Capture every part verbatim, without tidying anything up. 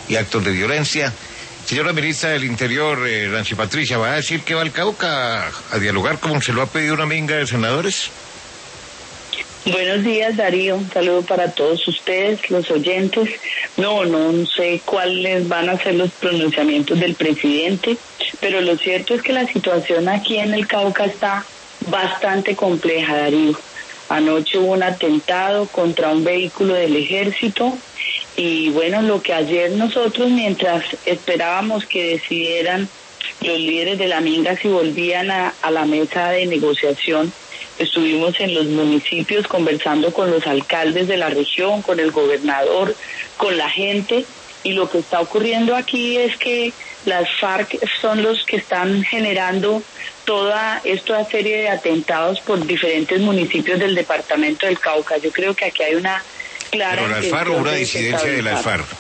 y actos de violencia. Señora ministra del Interior, eh, Nancy Patricia, ¿va a decir que va al Cauca a, a dialogar como se lo ha pedido una minga de senadores? Buenos días, Darío. Un saludo para todos ustedes, los oyentes. No, no sé cuáles van a ser los pronunciamientos del presidente, pero lo cierto es que la situación aquí en el Cauca está bastante compleja, Darío. Anoche hubo un atentado contra un vehículo del ejército y bueno, lo que ayer nosotros, mientras esperábamos que decidieran los líderes de la minga si volvían a, a la mesa de negociación, estuvimos en los municipios conversando con los alcaldes de la región, con el gobernador, con la gente, y lo que está ocurriendo aquí es que las FARC son los que están generando toda esta serie de atentados por diferentes municipios del departamento del Cauca. Yo creo que aquí hay una clara... ¿Pero las FARC o una disidencia de las FARC?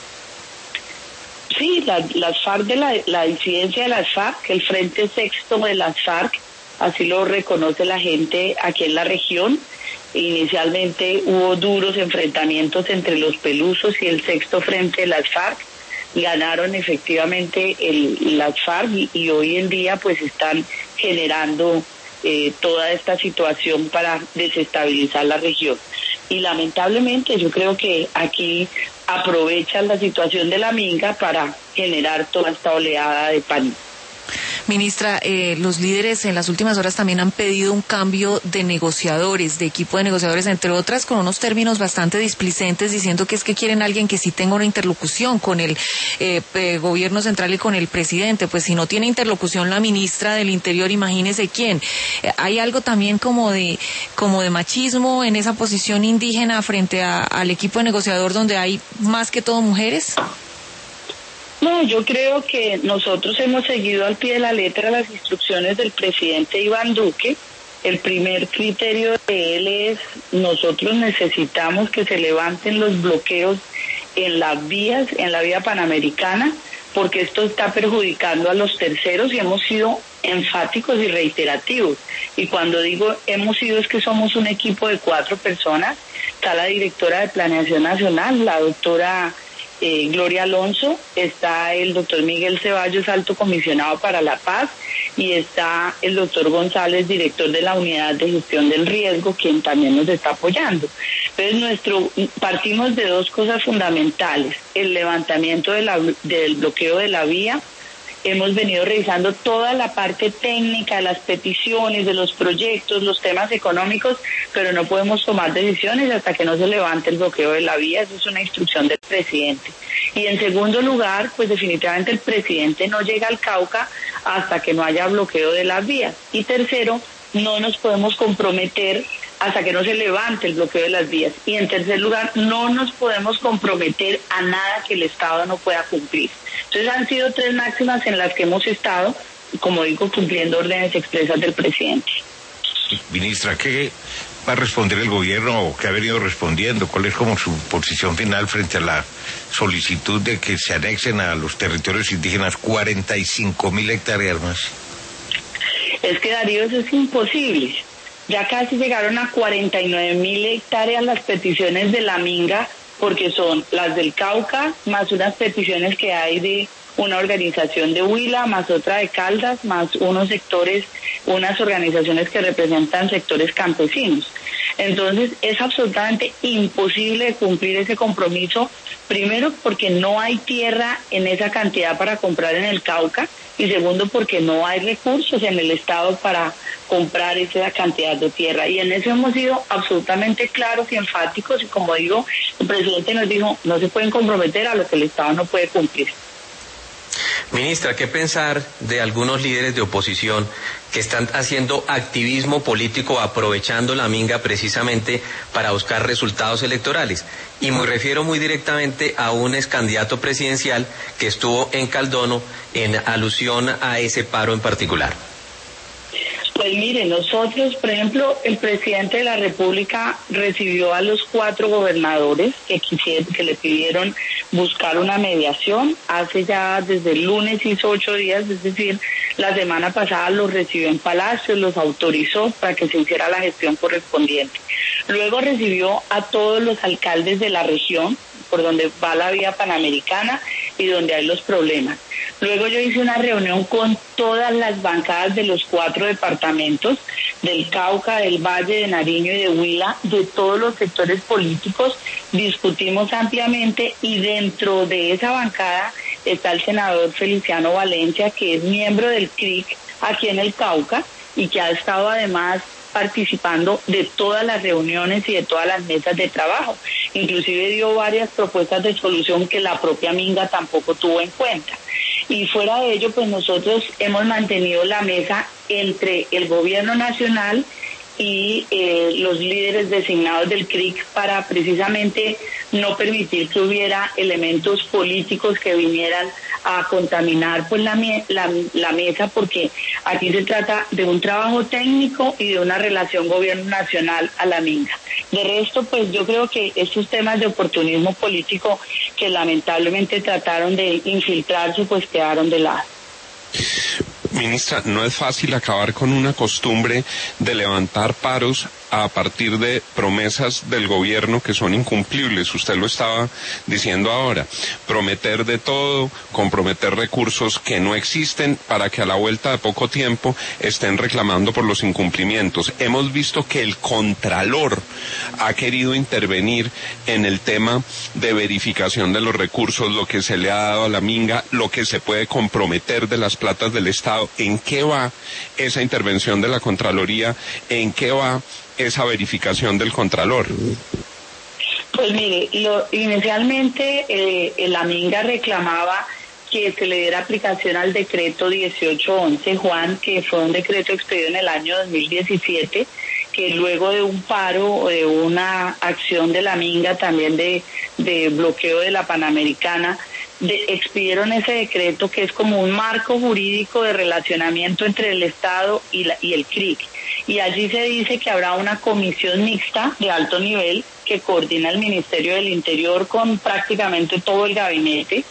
Sí, la, las FARC, de la, la disidencia de las FARC, el Frente Sexto de las FARC, así lo reconoce la gente aquí en la región. Inicialmente hubo duros enfrentamientos entre los Pelusos y el Sexto Frente de las FARC. Ganaron efectivamente el, las FARC y, y hoy en día pues están generando eh, toda esta situación para desestabilizar la región. Y lamentablemente yo creo que aquí aprovechan la situación de la minga para generar toda esta oleada de pánico. Ministra, eh, los líderes en las últimas horas también han pedido un cambio de negociadores, de equipo de negociadores, entre otras con unos términos bastante displicentes, diciendo que es que quieren alguien que sí tenga una interlocución con el eh, eh, gobierno central y con el presidente. Pues si no tiene interlocución la ministra del Interior, imagínese quién. Eh, hay algo también como de como de machismo en esa posición indígena frente a, al equipo de negociador, donde hay más que todo mujeres. No, yo creo que nosotros hemos seguido al pie de la letra las instrucciones del presidente Iván Duque. El primer criterio de él es: nosotros necesitamos que se levanten los bloqueos en las vías, en la vía panamericana, porque esto está perjudicando a los terceros, y hemos sido enfáticos y reiterativos. Y cuando digo hemos sido, es que somos un equipo de cuatro personas. Está la directora de Planeación Nacional, la doctora Eh, Gloria Alonso, está el doctor Miguel Ceballos, alto comisionado para la paz, y está el doctor González, director de la unidad de gestión del riesgo, quien también nos está apoyando. Entonces nuestro partimos de dos cosas fundamentales: el levantamiento de la, del bloqueo de la vía. Hemos venido revisando toda la parte técnica, las peticiones de los proyectos, los temas económicos, pero no podemos tomar decisiones hasta que no se levante el bloqueo de la vía. Eso es una instrucción del presidente. Y en segundo lugar, pues definitivamente el presidente no llega al Cauca hasta que no haya bloqueo de las vías. Y tercero, no nos podemos comprometer hasta que no se levante el bloqueo de las vías. Y en tercer lugar, no nos podemos comprometer a nada que el Estado no pueda cumplir. Entonces han sido tres máximas en las que hemos estado, como digo, cumpliendo órdenes expresas del presidente. Ministra, ¿qué va a responder el gobierno o qué ha venido respondiendo? ¿Cuál es como su posición final frente a la solicitud de que se anexen a los territorios indígenas cuarenta y cinco mil hectáreas más? Es que, Darío, eso es imposible. Ya casi llegaron a cuarenta y nueve mil hectáreas las peticiones de la minga, porque son las del Cauca, más unas peticiones que hay de una organización de Huila, más otra de Caldas, más unos sectores, unas organizaciones que representan sectores campesinos. Entonces es absolutamente imposible cumplir ese compromiso, primero porque no hay tierra en esa cantidad para comprar en el Cauca, y segundo porque no hay recursos en el Estado para comprar esa cantidad de tierra. Y en eso hemos sido absolutamente claros y enfáticos, y como digo, el presidente nos dijo, no se pueden comprometer a lo que el Estado no puede cumplir. Ministra, ¿qué pensar de algunos líderes de oposición que están haciendo activismo político aprovechando la minga precisamente para buscar resultados electorales? Y me refiero muy directamente a un ex candidato presidencial que estuvo en Caldono en alusión a ese paro en particular. Pues mire, nosotros, por ejemplo, el presidente de la República recibió a los cuatro gobernadores que quisieron, que le pidieron buscar una mediación. Hace ya desde el lunes hizo ocho días, es decir, la semana pasada los recibió en Palacio, los autorizó para que se hiciera la gestión correspondiente. Luego recibió a todos los alcaldes de la región, por donde va la vía panamericana, y donde hay los problemas. Luego yo hice una reunión con todas las bancadas de los cuatro departamentos, del Cauca, del Valle, de Nariño y de Huila, de todos los sectores políticos, discutimos ampliamente y dentro de esa bancada está el senador Feliciano Valencia, que es miembro del C R I C aquí en el Cauca y que ha estado además participando de todas las reuniones y de todas las mesas de trabajo. Inclusive dio varias propuestas de solución que la propia Minga tampoco tuvo en cuenta. Y fuera de ello, pues nosotros hemos mantenido la mesa entre el gobierno nacional y eh, los líderes designados del C R I C para precisamente no permitir que hubiera elementos políticos que vinieran a contaminar pues la, la, la mesa, porque aquí se trata de un trabajo técnico y de una relación gobierno nacional a la Minga. De resto, pues yo creo que estos temas de oportunismo político que lamentablemente trataron de infiltrarse, pues quedaron de lado. Ministra, no es fácil acabar con una costumbre de levantar paros a partir de promesas del gobierno que son incumplibles. Usted lo estaba diciendo ahora. Prometer de todo, comprometer recursos que no existen para que a la vuelta de poco tiempo estén reclamando por los incumplimientos. Hemos visto que el Contralor ha querido intervenir en el tema de verificación de los recursos, lo que se le ha dado a la Minga, lo que se puede comprometer de las platas del Estado. ¿En qué va esa intervención de la Contraloría? ¿En qué va esa verificación del Contralor? Pues mire, lo, inicialmente eh, la Minga reclamaba que se le diera aplicación al decreto dieciocho once, Juan, que fue un decreto expedido en el año dos mil diecisiete, que luego de un paro o de una acción de la Minga, también de, de bloqueo de la Panamericana, de, expidieron ese decreto que es como un marco jurídico de relacionamiento entre el Estado y, la, y el C R I C. Y allí se dice que habrá una comisión mixta de alto nivel que coordina el Ministerio del Interior con prácticamente todo el gabinete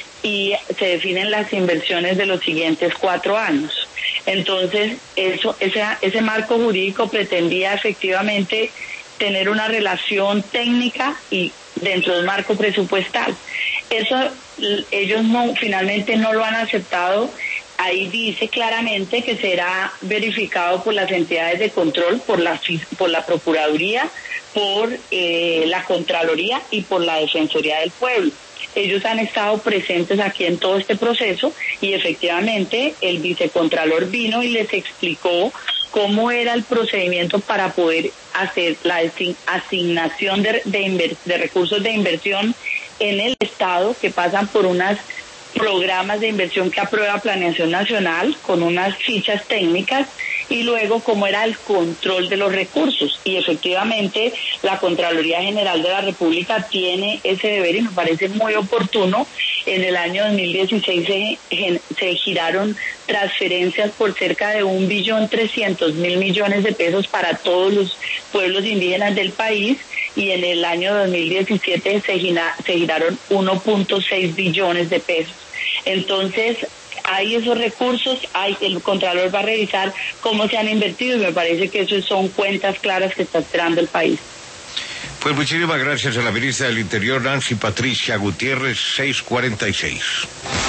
y se definen las inversiones de los siguientes cuatro años. Entonces, eso, ese, ese marco jurídico pretendía efectivamente tener una relación técnica y dentro del marco presupuestal. Eso ellos no, finalmente no lo han aceptado. Ahí dice claramente que será verificado por las entidades de control, por la por la Procuraduría, por eh, la Contraloría y por la Defensoría del Pueblo. Ellos han estado presentes aquí en todo este proceso y efectivamente el vicecontralor vino y les explicó cómo era el procedimiento para poder hacer la asignación de, de, de recursos de inversión en el Estado, que pasan por unas programas de inversión que aprueba Planeación Nacional con unas fichas técnicas y luego cómo era el control de los recursos. Y efectivamente la Contraloría General de la República tiene ese deber y me parece muy oportuno. En el año dos mil dieciséis se, se giraron transferencias por cerca de un billón trescientos mil millones de pesos para todos los pueblos indígenas del país y en el año dos mil diecisiete se, gira, se giraron uno punto seis billones de pesos. Entonces, hay esos recursos, hay, el Contralor va a revisar cómo se han invertido y me parece que eso son cuentas claras que está esperando el país. Pues muchísimas gracias a la ministra del Interior, Nancy Patricia Gutiérrez, seis cuarenta y seis.